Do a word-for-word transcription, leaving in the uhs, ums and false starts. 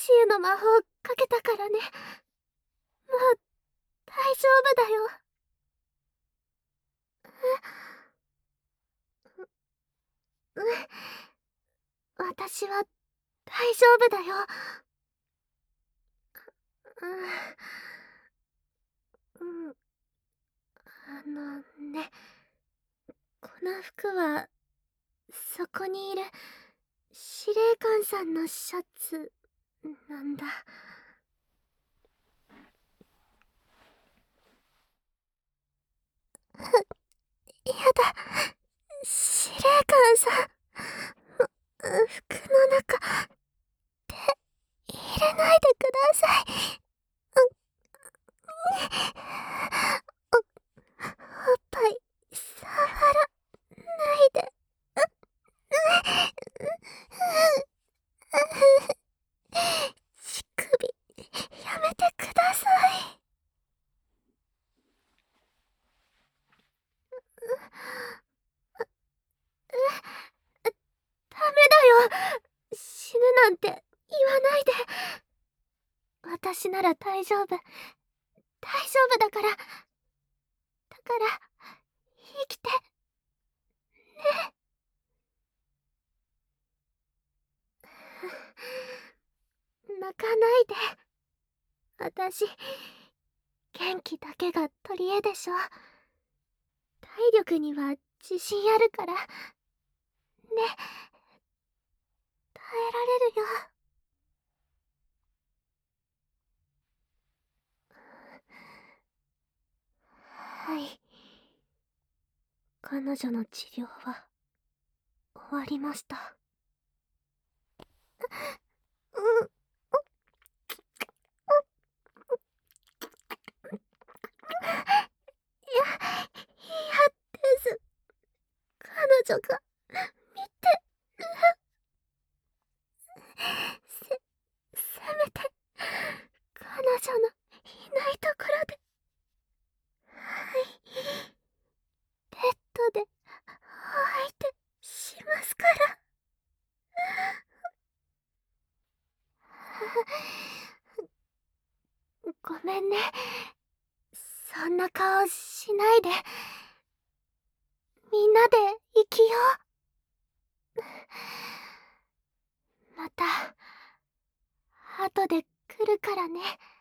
治癒の魔法かけたからね。もう大丈夫だよ。う、うん。私は大丈夫だよ。うん。うん。あのね、この服は、そこにいる司令官さんのシャツなんだ。やだ、司令官さん。服の中、手、入れないでください。お、おっぱい、触らないで。乳首、やめてください。ダメだよ。死ぬなんて言わないで。私なら大丈夫。大丈夫だから。だから、生きて。ね。泣かないで。私、元気だけが取り柄でしょ。体力には自信あるから。ね。耐えられるよ。はい。彼女の治療は終わりました。うん。いや、嫌です。彼女が見てる。せ、せめて彼女のいないところで。はい。ベッドでお相手しますから。ごめんね。そんな顔しないで。みんなで生きよう。また、後で来るからね。